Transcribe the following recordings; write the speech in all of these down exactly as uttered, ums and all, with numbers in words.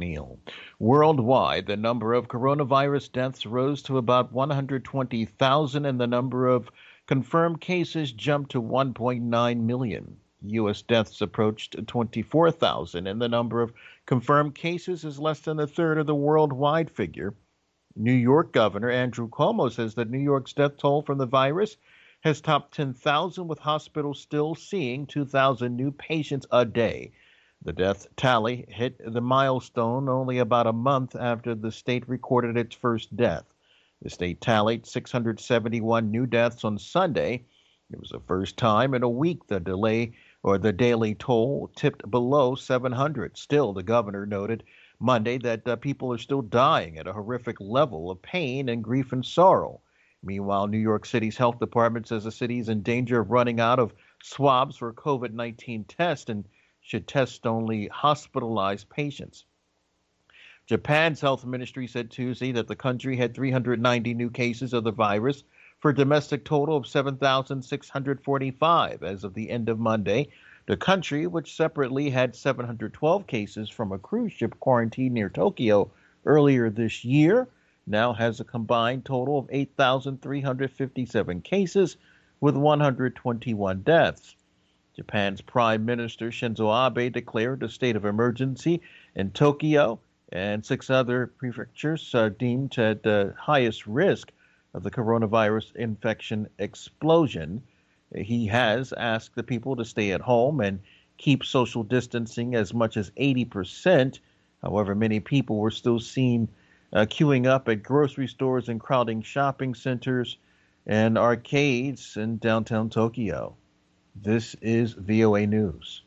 McNeil. Worldwide, the number of coronavirus deaths rose to about one hundred twenty thousand, and the number of confirmed cases jumped to one point nine million. U S deaths approached twenty-four thousand, and the number of confirmed cases is less than a third of the worldwide figure. New York Governor Andrew Cuomo says that New York's death toll from the virus has topped ten thousand, with hospitals still seeing two thousand new patients a day. The death tally hit the milestone only about a month after the state recorded its first death. The state tallied six hundred seventy-one new deaths on Sunday. It was the first time in a week the delay or the daily toll tipped below seven hundred. Still, the governor noted Monday that uh, people are still dying at a horrific level of pain and grief and sorrow. Meanwhile, New York City's health department says the city is in danger of running out of swabs for COVID nineteen tests and should test only hospitalized patients. Japan's health ministry said Tuesday that the country had three hundred ninety new cases of the virus for a domestic total of seven thousand six hundred forty-five as of the end of Monday. The country, which separately had seven hundred twelve cases from a cruise ship quarantine near Tokyo earlier this year, now has a combined total of eight thousand three hundred fifty-seven cases with one hundred twenty-one deaths. Japan's Prime Minister Shinzo Abe declared a state of emergency in Tokyo and six other prefectures are deemed at the highest risk of the coronavirus infection explosion. He has asked the people to stay at home and keep social distancing as much as eighty percent. However, many people were still seen uh, queuing up at grocery stores and crowding shopping centers and arcades in downtown Tokyo. This is V O A News.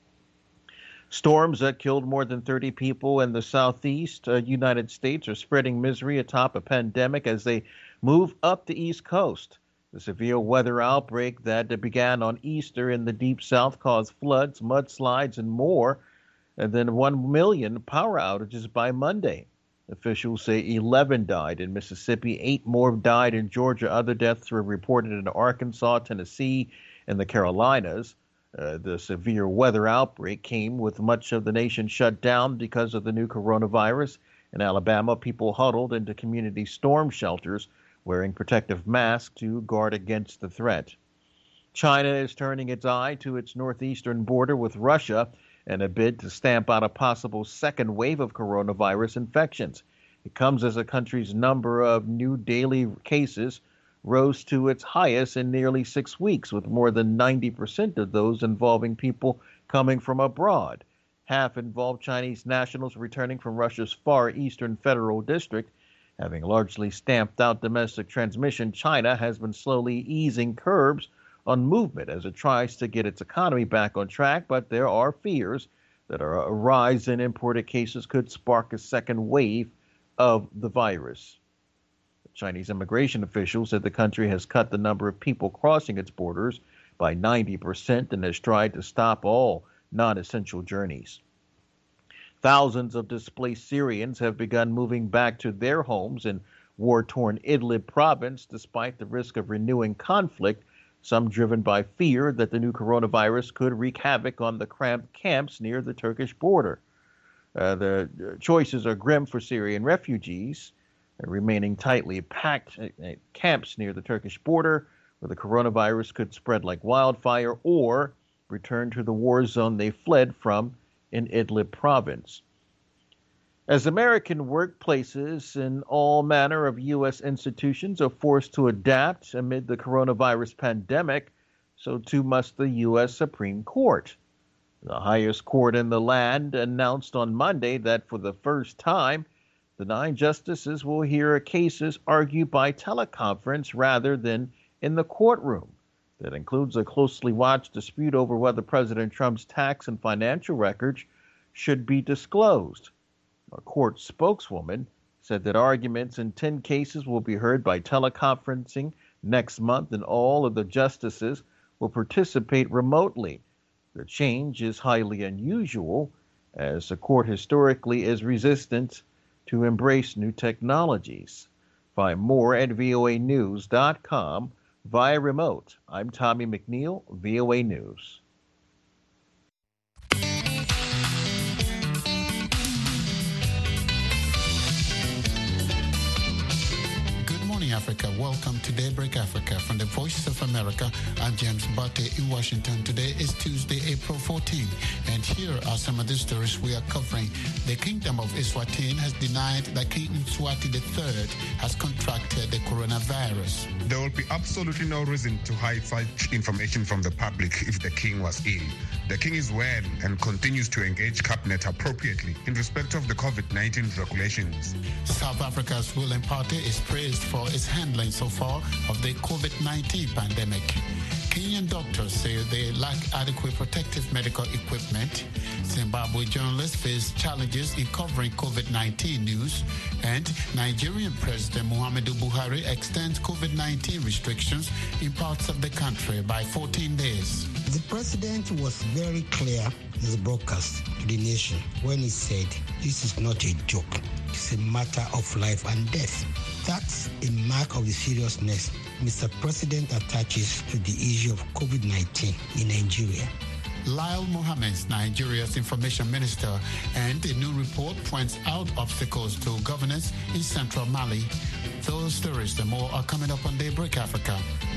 Storms that killed more than thirty people in the southeast uh, United States are spreading misery atop a pandemic as they move up the East Coast. The severe weather outbreak that began on Easter in the Deep South caused floods, mudslides, and more, and then one million power outages by Monday. Officials say eleven died in Mississippi, eight more died in Georgia. Other deaths were reported in Arkansas, Tennessee, and the Carolinas. Uh, the severe weather outbreak came with much of the nation shut down because of the new coronavirus. In Alabama, people huddled into community storm shelters, wearing protective masks to guard against the threat. China is turning its eye to its northeastern border with Russia in a bid to stamp out a possible second wave of coronavirus infections. It comes as the country's number of new daily cases rose to its highest in nearly six weeks, with more than ninety percent of those involving people coming from abroad. Half involved Chinese nationals returning from Russia's Far Eastern Federal District. Having largely stamped out domestic transmission, China has been slowly easing curbs on movement as it tries to get its economy back on track, but there are fears that a rise in imported cases could spark a second wave of the virus. Chinese immigration officials said the country has cut the number of people crossing its borders by ninety percent and has tried to stop all non-essential journeys. Thousands of displaced Syrians have begun moving back to their homes in war-torn Idlib province despite the risk of renewing conflict, some driven by fear that the new coronavirus could wreak havoc on the cramped camps near the Turkish border. Uh, the choices are grim for Syrian refugees, remaining tightly packed camps near the Turkish border where the coronavirus could spread like wildfire, or return to the war zone they fled from in Idlib province. As American workplaces and all manner of U S institutions are forced to adapt amid the coronavirus pandemic, so too must the U S Supreme Court. The highest court in the land announced on Monday that for the first time, the nine justices will hear cases argued by teleconference rather than in the courtroom. That includes a closely watched dispute over whether President Trump's tax and financial records should be disclosed. A court spokeswoman said that arguments in ten cases will be heard by teleconferencing next month, and all of the justices will participate remotely. The change is highly unusual, as the court historically is resistant to embrace new technologies. Find more at V O A news dot com via remote. I'm Tommy McNeil, V O A News. Africa. Welcome to Daybreak Africa from the Voices of America. I'm James Bate in Washington. Today is Tuesday, April fourteenth, and here are some of the stories we are covering. The Kingdom of Eswatini has denied that King Mswati the third has contracted the coronavirus. There will be absolutely no reason to hide such information from the public if the king was ill. The king is well and continues to engage cabinet appropriately in respect of the COVID nineteen regulations. South Africa's ruling party is praised for its handling so far of the COVID nineteen pandemic. Kenyan doctors say they lack adequate protective medical equipment. Zimbabwe journalists face challenges in covering COVID nineteen news. And Nigerian President Muhammadu Buhari extends COVID nineteen restrictions in parts of the country by fourteen days. The president was very clear in his broadcast to the nation when he said, this is not a joke. It's a matter of life and death. That's a mark of the seriousness Mister President attaches to the issue of COVID nineteen in Nigeria. Lyle Mohammed, Nigeria's information minister, and a new report points out obstacles to governance in central Mali. Those stories and more are coming up on Daybreak Africa.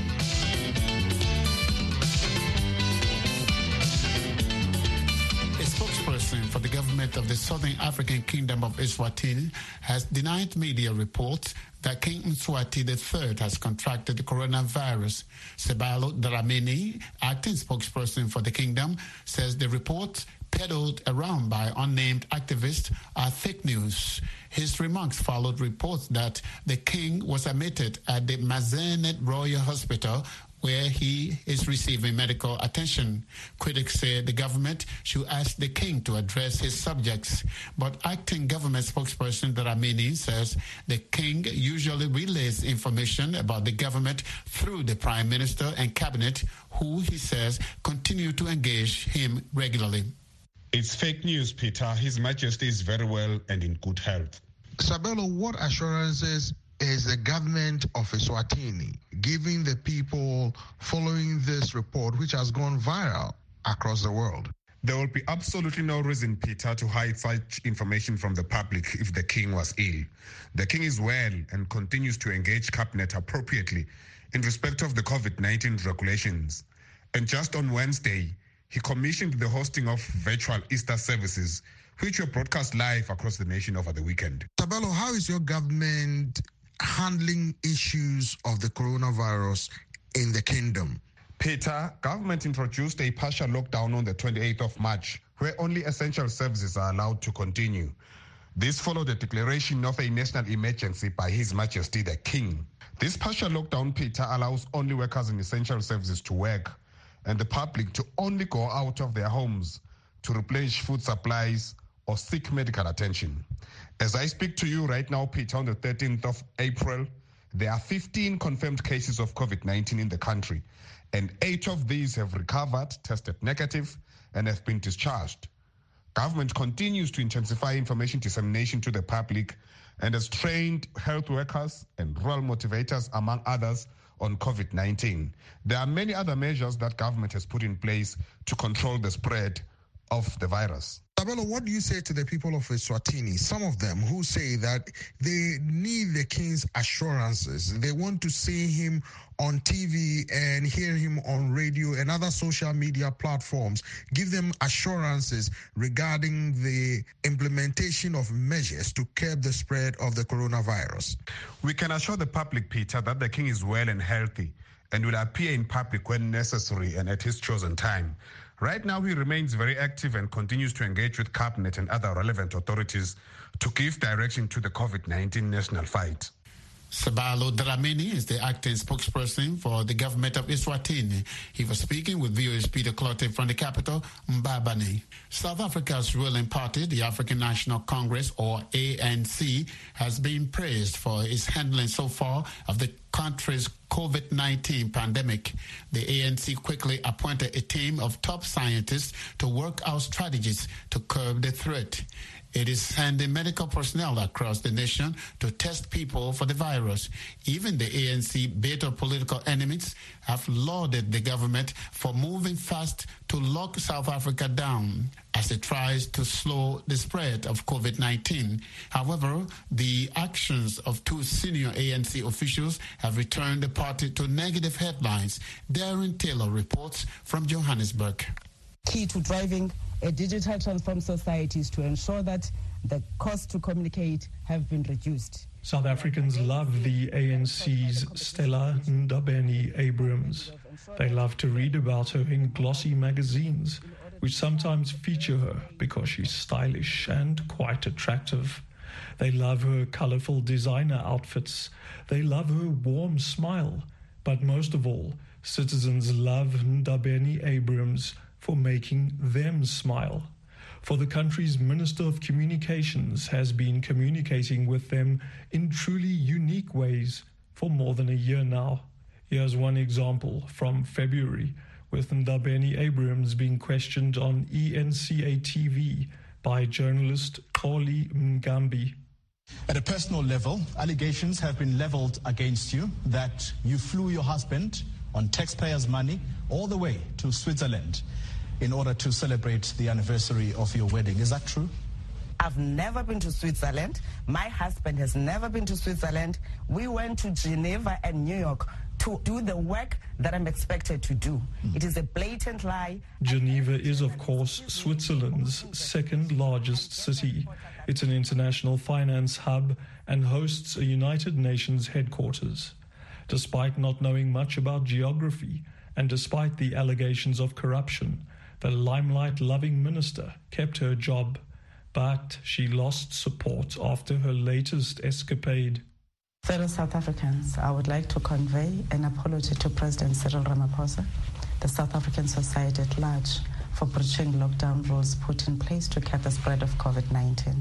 Spokesperson for the government of the Southern African Kingdom of Eswatini has denied media reports that King Mswati the third has contracted the coronavirus. Sebalo Dramini, acting spokesperson for the kingdom, says the reports peddled around by unnamed activists are fake news. His remarks followed reports that the king was admitted at the Mazenet Royal Hospital where he is receiving medical attention. Critics say the government should ask the king to address his subjects. But acting government spokesperson Dramini says the king usually relays information about the government through the prime minister and cabinet, who he says continue to engage him regularly. It's fake news, Peter. His Majesty is very well and in good health. Sabelo, what assurances is the government of Eswatini giving the people following this report, which has gone viral across the world? There will be absolutely no reason, Peter, to hide such information from the public if the king was ill. The king is well and continues to engage cabinet appropriately in respect of the COVID nineteen regulations. And just on Wednesday, he commissioned the hosting of virtual Easter services, which were broadcast live across the nation over the weekend. Sabelo, how is your government handling issues of the coronavirus in the kingdom? Peter, government introduced a partial lockdown on the twenty-eighth of March, where only essential services are allowed to continue. This followed the declaration of a national emergency by His Majesty the King. This partial lockdown, Peter, allows only workers in essential services to work and the public to only go out of their homes to replenish food supplies or seek medical attention. As I speak to you right now, Peter, on the thirteenth of April, there are fifteen confirmed cases of COVID nineteen in the country, and eight of these have recovered, tested negative, and have been discharged. Government continues to intensify information dissemination to the public and has trained health workers and rural motivators, among others, on COVID nineteen. There are many other measures that government has put in place to control the spread of the virus. Sabelo, what do you say to the people of Eswatini, some of them who say that they need the king's assurances? They want to see him on T V and hear him on radio and other social media platforms, give them assurances regarding the implementation of measures to curb the spread of the coronavirus. We can assure the public, Peter, that the king is well and healthy and will appear in public when necessary and at his chosen time. Right now, he remains very active and continues to engage with cabinet and other relevant authorities to give direction to the COVID nineteen national fight. Sebalo Dramini is the acting spokesperson for the government of Eswatini. He was speaking with V O A's Peter Clottey from the capital, Mbabane. South Africa's ruling party, the African National Congress, or A N C, has been praised for its handling so far of the country's COVID nineteen pandemic. The A N C quickly appointed a team of top scientists to work out strategies to curb the threat. It is sending medical personnel across the nation to test people for the virus. Even the A N C bitter political enemies have lauded the government for moving fast to lock South Africa down as it tries to slow the spread of COVID nineteen. However, the actions of two senior A N C officials have returned the party to negative headlines. Darren Taylor reports from Johannesburg. Key to driving a digital transformed society is to ensure that the costs to communicate have been reduced. South Africans love the A N C's Stella Ndabeni-Abrahams. They love to read about her in glossy magazines, which sometimes feature her because she's stylish and quite attractive. They love her colorful designer outfits. They love her warm smile. But most of all, citizens love Ndabeni-Abrahams for making them smile. For the country's Minister of Communications has been communicating with them in truly unique ways for more than a year now. Here's one example from February, with Ndabeni-Abrahams being questioned on E N C A T V by journalist Xoli Mngambi. At a personal level, allegations have been leveled against you that you flew your husband on taxpayers' money all the way to Switzerland in order to celebrate the anniversary of your wedding. Is that true? I've never been to Switzerland. My husband has never been to Switzerland. We went to Geneva and New York to do the work that I'm expected to do. Mm. It is a blatant lie. Geneva is, of course, Switzerland's second largest city. It's an international finance hub and hosts a United Nations headquarters. Despite not knowing much about geography, and despite the allegations of corruption, the limelight-loving minister kept her job, but she lost support after her latest escapade. Fellow South Africans, I would like to convey an apology to President Cyril Ramaphosa, the South African society at large, for breaching lockdown rules put in place to curb the spread of COVID nineteen.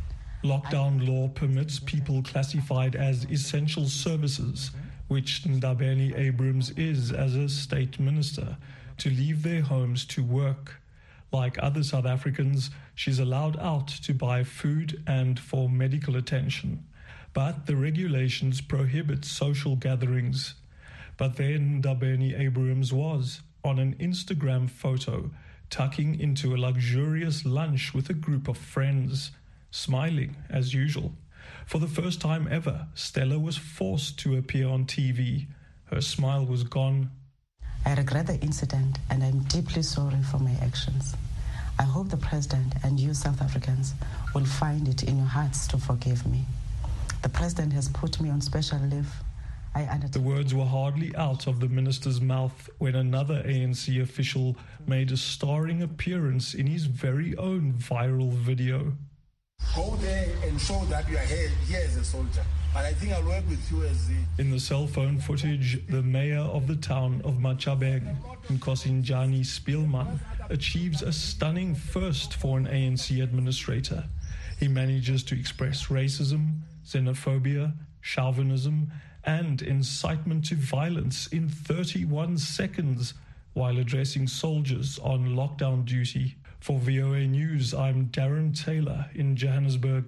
Lockdown law permits people classified as essential services, which Ndabeni-Abrahams is as a state minister, to leave their homes to work. Like other South Africans, she's allowed out to buy food and for medical attention. But the regulations prohibit social gatherings. But then Ndabeni-Abrahams was, on an Instagram photo, tucking into a luxurious lunch with a group of friends, smiling as usual. For the first time ever, Stella was forced to appear on T V. Her smile was gone. I regret the incident and I'm deeply sorry for my actions. I hope the President and you South Africans will find it in your hearts to forgive me. The President has put me on special leave. I undertake- The words were hardly out of the minister's mouth when another A N C official made a starring appearance in his very own viral video. Go there and show that you are here, here as a soldier. But I think I'll work with you as the... In the cell phone footage, the mayor of the town of Machabeng, Nkosinjani Spielman, achieves a stunning first for an A N C administrator. He manages to express racism, xenophobia, chauvinism, and incitement to violence in thirty-one seconds while addressing soldiers on lockdown duty. For V O A News, I'm Darren Taylor in Johannesburg.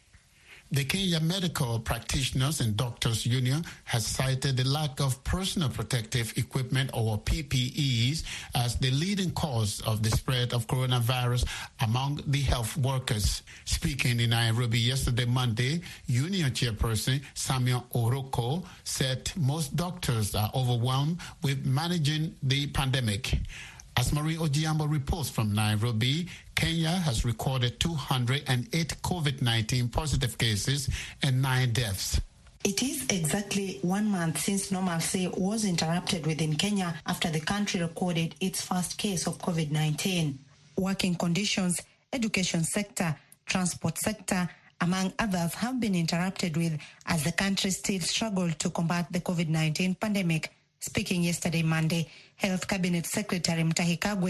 The Kenya Medical Practitioners and Doctors Union has cited the lack of personal protective equipment, or P P Es, as the leading cause of the spread of coronavirus among the health workers. Speaking in Nairobi yesterday, Monday, Union Chairperson Samuel Oroko said most doctors are overwhelmed with managing the pandemic. As Marie Ojiambo reports from Nairobi, Kenya has recorded two hundred eight COVID nineteen positive cases and nine deaths. It is exactly one month since normalcy was interrupted within Kenya after the country recorded its first case of COVID nineteen. Working conditions, education sector, transport sector, among others, have been interrupted with as the country still struggled to combat the COVID nineteen pandemic. Speaking yesterday, Monday, Health Cabinet Secretary Mutahi Kagwe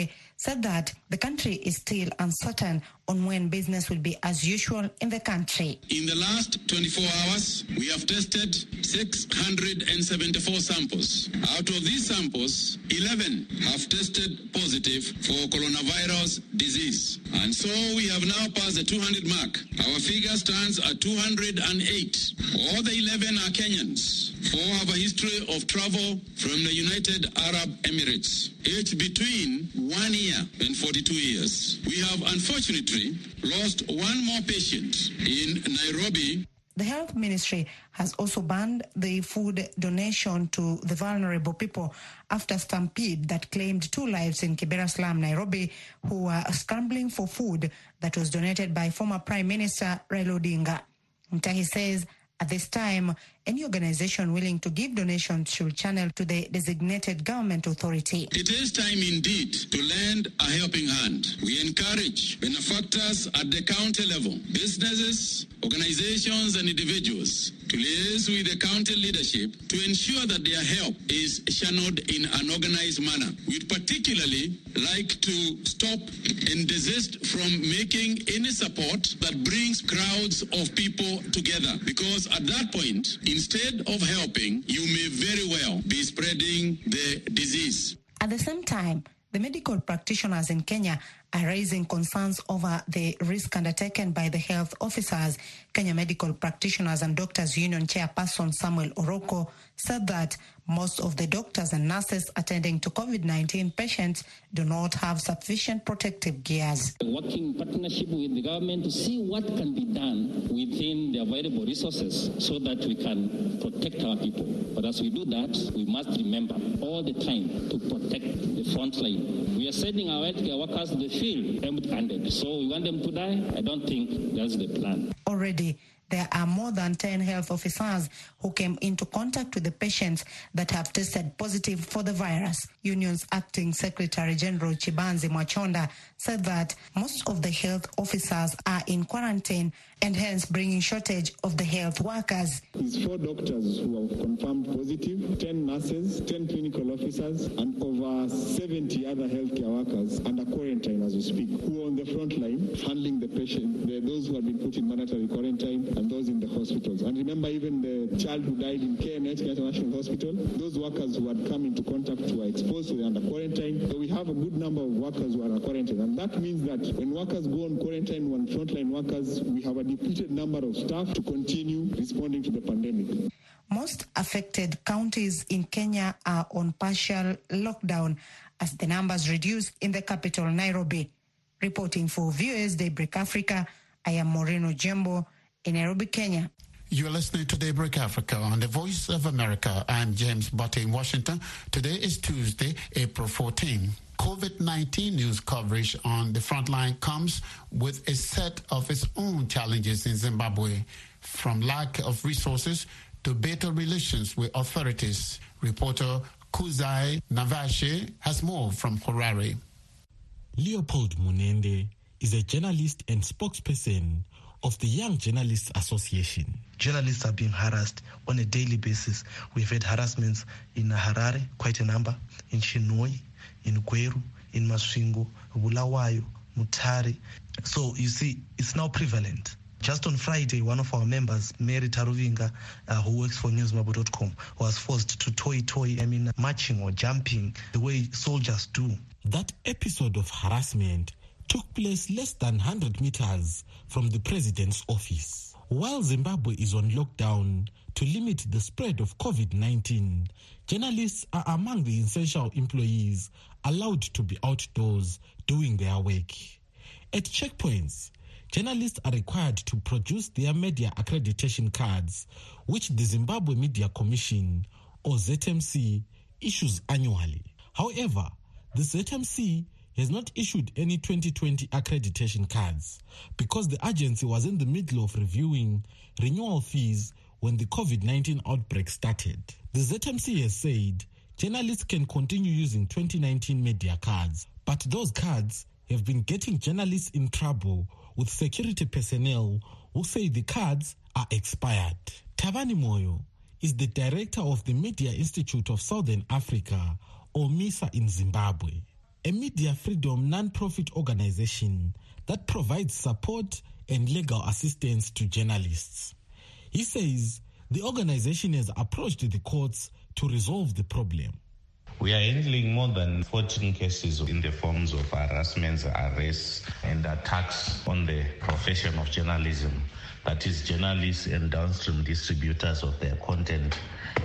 said that the country is still uncertain on when business will be as usual in the country. In the last twenty-four hours, we have tested six hundred seventy-four samples. Out of these samples, eleven have tested positive for coronavirus disease. And so we have now passed the two hundred mark. Our figure stands at two hundred eight. All the eleven are Kenyans. Four have a history of travel from the United Arab Emirates, aged between one year and forty-two years. We have unfortunately lost one more patient in Nairobi. The Health Ministry has also banned the food donation to the vulnerable people after stampede that claimed two lives in Kibera slum, Nairobi, who were scrambling for food that was donated by former Prime Minister Raila Odinga. Mutahi says at this time, any organization willing to give donations should channel to the designated government authority. It is time indeed to lend a helping hand. We encourage benefactors at the county level, businesses, organizations and individuals to liaise with the county leadership to ensure that their help is channeled in an organized manner. We'd particularly like to stop and desist from making any support that brings crowds of people together, because at that point, instead of helping, you may very well be spreading the disease. At the same time, the medical practitioners in Kenya are raising concerns over the risk undertaken by the health officers. Kenya Medical Practitioners and Doctors Union Chairperson Samuel Oroko said that most of the doctors and nurses attending to COVID nineteen patients do not have sufficient protective gears. Working in partnership with the government to see what can be done within the available resources so that we can protect our people. But as we do that, we must remember all the time to protect the front line. We are sending our healthcare workers to the field empty-handed. So we want them to die? I don't think that's the plan. Already, there are more than ten health officers who came into contact with the patients that have tested positive for the virus. Union's acting Secretary General Chibanzi Mwachonda said that most of the health officers are in quarantine and hence bringing shortage of the health workers. It's four doctors who have confirmed positive, ten nurses, ten clinical officers, and over seventy other healthcare workers under quarantine as we speak, who are on the front line handling the patient, the, those who have been put in mandatory quarantine and those in the hospitals. And remember, even the child who died in K N H, Kenyatta National Hospital, those workers who had come into contact were exposed to the under quarantine. So we have a good number of workers who are under quarantine. And that means that when workers go on quarantine, when frontline workers, we have a depleted number of staff to continue responding to the pandemic. Most affected counties in Kenya are on partial lockdown as the numbers reduce in the capital, Nairobi. Reporting for V O A's Daybreak Africa, I am Moreno Jembo in Nairobi, Kenya. You are listening to Daybreak Africa on the Voice of America. I'm James Butte in Washington. Today is Tuesday, April fourteenth. COVID nineteen news coverage on the front line comes with a set of its own challenges in Zimbabwe, from lack of resources to better relations with authorities. Reporter Kuzai Navashe has more from Harare. Leopold Munende is a journalist and spokesperson of the Young Journalists Association. Journalists are being harassed on a daily basis. We've had harassments in Harare, quite a number, in Chinhoyi, in Gweru, in Masvingo, Bulawayo, Mutare. So you see, it's now prevalent. Just on Friday, one of our members, Mary Taruvinga, uh, who works for newsmabo dot com, was forced to toy-toy, I mean, marching or jumping the way soldiers do. That episode of harassment took place less than one hundred meters from the president's office. While Zimbabwe is on lockdown to limit the spread of COVID nineteen, journalists are among the essential employees allowed to be outdoors doing their work. At checkpoints, journalists are required to produce their media accreditation cards, which the Zimbabwe Media Commission, or Z M C, issues annually. However, the Z M C has not issued any twenty twenty accreditation cards because the agency was in the middle of reviewing renewal fees when the COVID nineteen outbreak started. The Z M C has said journalists can continue using twenty nineteen media cards, but those cards have been getting journalists in trouble with security personnel who say the cards are expired. Tavani Moyo is the director of the Media Institute of Southern Africa, or MISA, in Zimbabwe. a media freedom non-profit organization that provides support and legal assistance to journalists. He says the organization has approached the courts to resolve the problem. We are handling more than fourteen cases in the forms of harassments, arrests, and attacks on the profession of journalism, that is, journalists and downstream distributors of their content,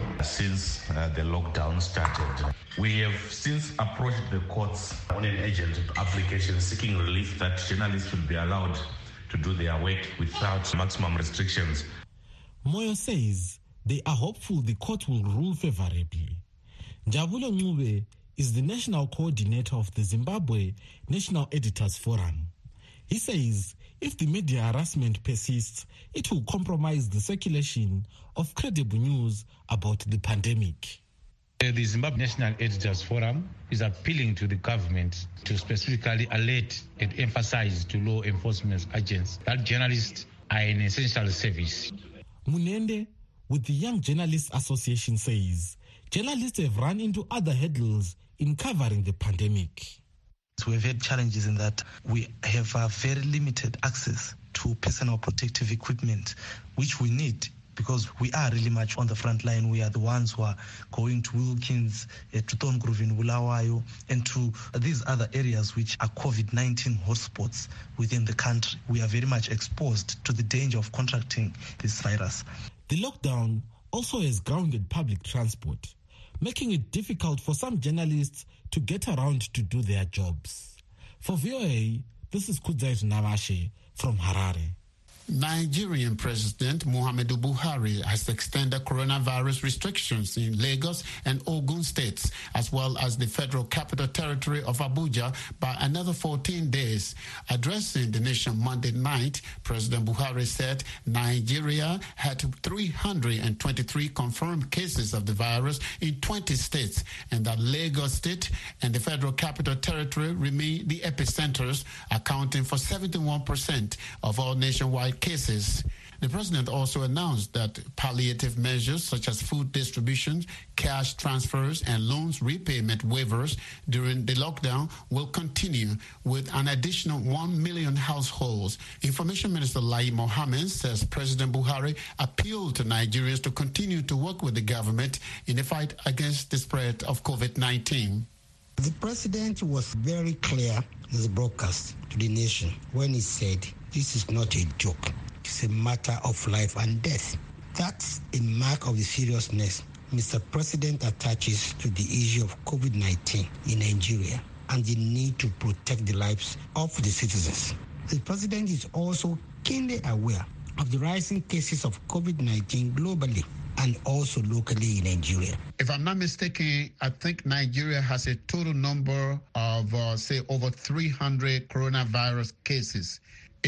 since uh, the lockdown started. We have since approached the courts on an urgent application seeking relief that journalists will be allowed to do their work without maximum restrictions. Moyo says they are hopeful the court will rule favorably. Njabulo Ncube is the national coordinator of the Zimbabwe National Editors Forum. He says if the media harassment persists, it will compromise the circulation of credible news about the pandemic. The Zimbabwe National Editors Forum is appealing to the government to specifically alert and emphasize to law enforcement agents that journalists are an essential service. Munende, with the Young Journalists Association, says journalists have run into other hurdles in covering the pandemic. So we've had challenges in that we have a very limited access to personal protective equipment, which we need because we are really much on the front line. We are the ones who are going to Wilkins, uh, to Thorngrove in Bulawayo, and to these other areas which are COVID nineteen hotspots within the country. We are very much exposed to the danger of contracting this virus. The lockdown also has grounded public transport, making it difficult for some journalists to get around to do their jobs. For V O A, this is Kudzai Namashe from Harare. Nigerian President Muhammadu Buhari has extended coronavirus restrictions in Lagos and Ogun states, as well as the Federal Capital Territory of Abuja, by another fourteen days. Addressing the nation Monday night, President Buhari said Nigeria had three hundred twenty-three confirmed cases of the virus in twenty states, and that Lagos State and the Federal Capital Territory remain the epicenters, accounting for seventy-one percent of all nationwide cases. The president also announced that palliative measures such as food distribution, cash transfers, and loans repayment waivers during the lockdown will continue with an additional one million households. Information Minister Lai Mohammed says President Buhari appealed to Nigerians to continue to work with the government in the fight against the spread of COVID nineteen. The president was very clear in his broadcast to the nation when he said, this is not a joke. It's a matter of life and death. That's a mark of the seriousness Mister President attaches to the issue of COVID nineteen in Nigeria and the need to protect the lives of the citizens. The president is also keenly aware of the rising cases of COVID nineteen globally and also locally in Nigeria. If I'm not mistaken, I think Nigeria has a total number of, uh, say, over three hundred coronavirus cases.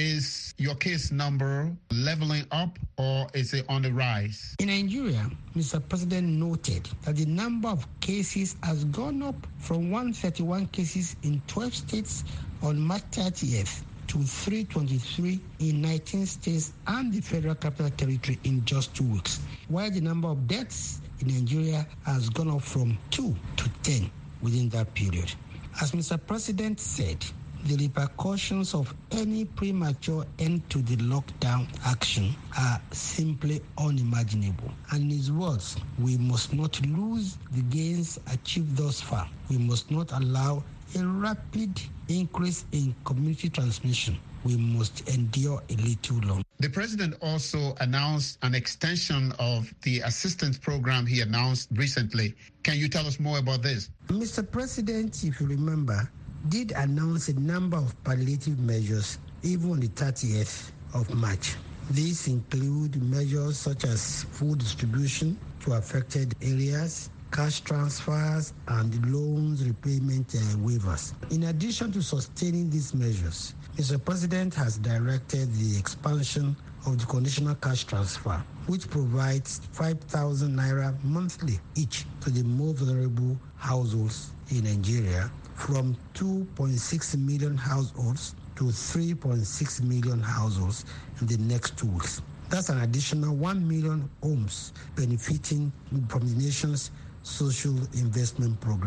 Is your case number leveling up or is it on the rise? In Nigeria, Mister President noted that the number of cases has gone up from one hundred thirty-one cases in twelve states on March thirtieth to three hundred twenty-three in nineteen states and the Federal Capital Territory in just two weeks, while the number of deaths in Nigeria has gone up from two to ten within that period. As Mister President said, the repercussions of any premature end to the lockdown action are simply unimaginable. And in his words, we must not lose the gains achieved thus far. We must not allow a rapid increase in community transmission. We must endure a little longer. The president also announced an extension of the assistance program he announced recently. Can you tell us more about this? Mister President, if you remember, did announce a number of palliative measures even on the thirtieth of March. These include measures such as food distribution to affected areas, cash transfers, and loans repayment uh, waivers. In addition to sustaining these measures, Mister President has directed the expansion of the conditional cash transfer, which provides five thousand naira monthly each to the more vulnerable households in Nigeria, from two point six million households to three point six million households in the next two weeks. That's an additional one million homes benefiting from the nation's social investment program.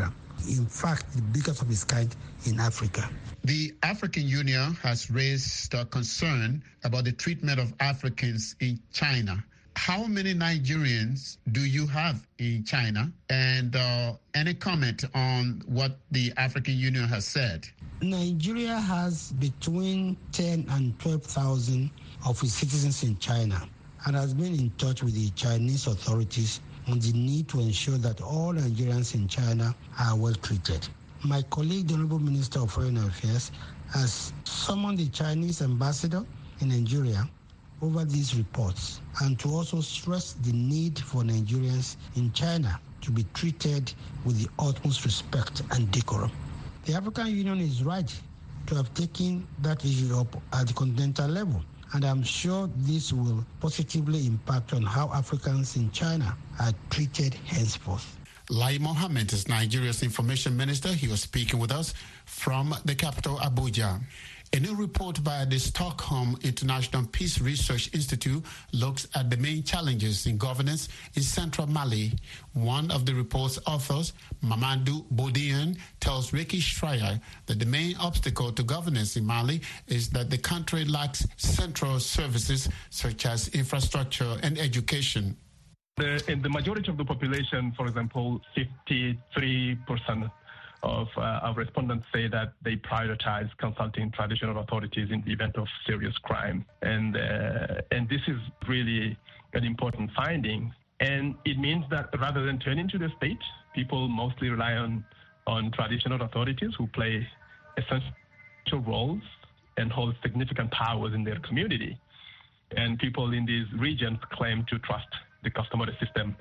in fact, the biggest of its kind in Africa. The African Union has raised a concern about the treatment of Africans in China. How many Nigerians do you have in China? And uh, any comment on what the African Union has said? Nigeria has between ten and twelve thousand of its citizens in China and has been in touch with the Chinese authorities on the need to ensure that all Nigerians in China are well treated. My colleague, the Honorable Minister of Foreign Affairs, has summoned the Chinese ambassador in Nigeria over these reports and to also stress the need for Nigerians in China to be treated with the utmost respect and decorum. The African Union is right to have taken that issue up at the continental level, and I'm sure this will positively impact on how Africans in China are treated henceforth. Lai Mohammed is Nigeria's information minister. He was speaking with us from the capital, Abuja. A new report by the Stockholm International Peace Research Institute looks at the main challenges in governance in central Mali. One of the report's authors, Mamadou Bodian, tells Ricky Schreier that the main obstacle to governance in Mali is that the country lacks central services such as infrastructure and education. The, in the majority of the population, for example, fifty-three percent of uh, our respondents say that they prioritize consulting traditional authorities in the event of serious crime. And, uh, and this is really an important finding. And it means that rather than turning to the state, people mostly rely on, on traditional authorities who play essential roles and hold significant powers in their community. And people in these regions claim to trust the customary system,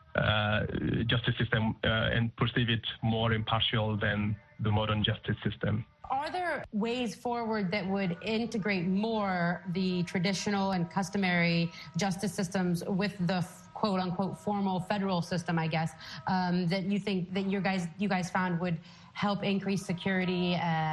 uh, justice system, uh, and perceive it more impartial than the modern justice system. Are there ways forward that would integrate more the traditional and customary justice systems with the quote unquote formal federal system, I guess, um, that you think that you guys you guys found would help increase security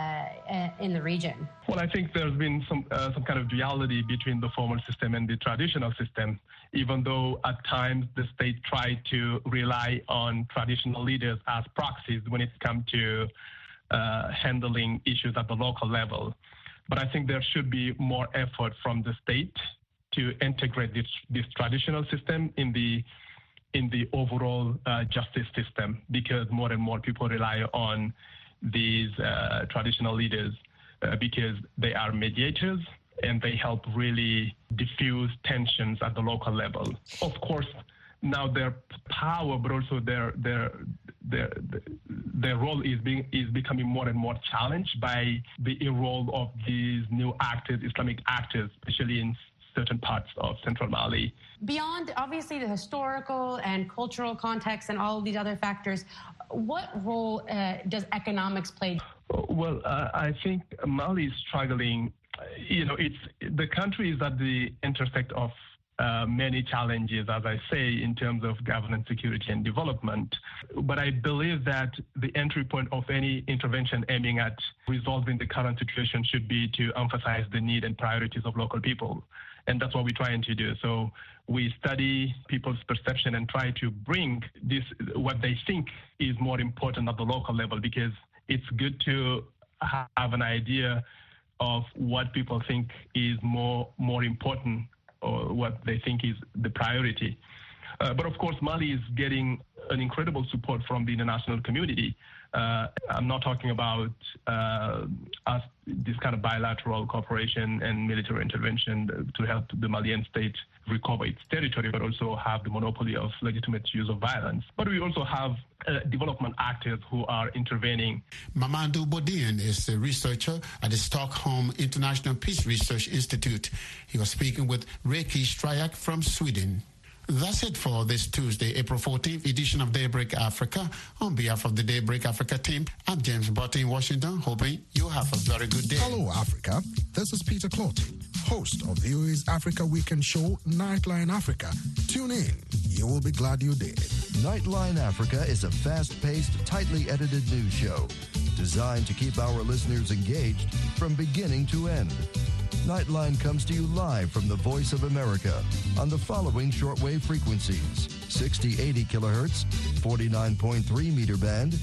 uh, in the region? Well, I think there's been some uh, some kind of duality between the formal system and the traditional system, even though at times the state tried to rely on traditional leaders as proxies when it comes to uh, handling issues at the local level. But I think there should be more effort from the state to integrate this, this traditional system in the in the overall uh, justice system, because more and more people rely on these uh, traditional leaders uh, because they are mediators and they help really diffuse tensions at the local level. Of course, now their power, but also their their their their role is being is becoming more and more challenged by the role of these new actors, Islamic actors, especially in certain parts of central Mali. Beyond, obviously, the historical and cultural context and all of these other factors, what role uh, does economics play? Well, uh, I think Mali is struggling. You know, it's the country is at the intersect of uh, many challenges, as I say, in terms of governance, security, and development. But I believe that the entry point of any intervention aiming at resolving the current situation should be to emphasize the need and priorities of local people. And that's what we're trying to do. So we study people's perception and try to bring this, what they think is more important at the local level, because it's good to have an idea of what people think is more more important or what they think is the priority. Uh, but of course, Mali is getting an incredible support from the international community. Uh, I'm not talking about uh, us, this kind of bilateral cooperation and military intervention to help the Malian state recover its territory, but also have the monopoly of legitimate use of violence. But we also have uh, development actors who are intervening. Mamadou Bodian is a researcher at the Stockholm International Peace Research Institute. He was speaking with Reiki Strayak from Sweden. That's it for this Tuesday, April fourteenth edition of Daybreak Africa. On behalf of the Daybreak Africa team, I'm James Botte in Washington, hoping you have a very good day. Hello, Africa. This is Peter Clotty, host of V O A's Africa Weekend show, Nightline Africa. Tune in. You will be glad you did. Nightline Africa is a fast-paced, tightly edited news show designed to keep our listeners engaged from beginning to end. Nightline comes to you live from the Voice of America on the following shortwave frequencies: sixty eighty kilohertz, forty-nine point three meter band,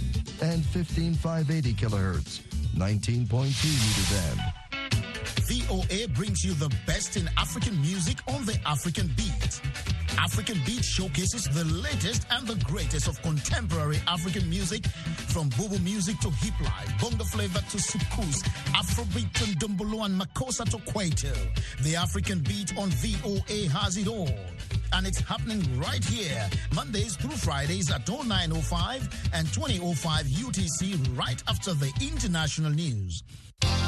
and fifteen five eighty kilohertz, nineteen point two meter band. V O A brings you the best in African music on the African Beat. African Beat showcases the latest and the greatest of contemporary African music, from Bobo music to hip life, bongo flavor to soukous, Afrobeat to Ndombolo and Makossa to Kwaito. The African Beat on V O A has it all. And it's happening right here, Mondays through Fridays at oh nine oh five and twenty oh five U T C, right after the international news.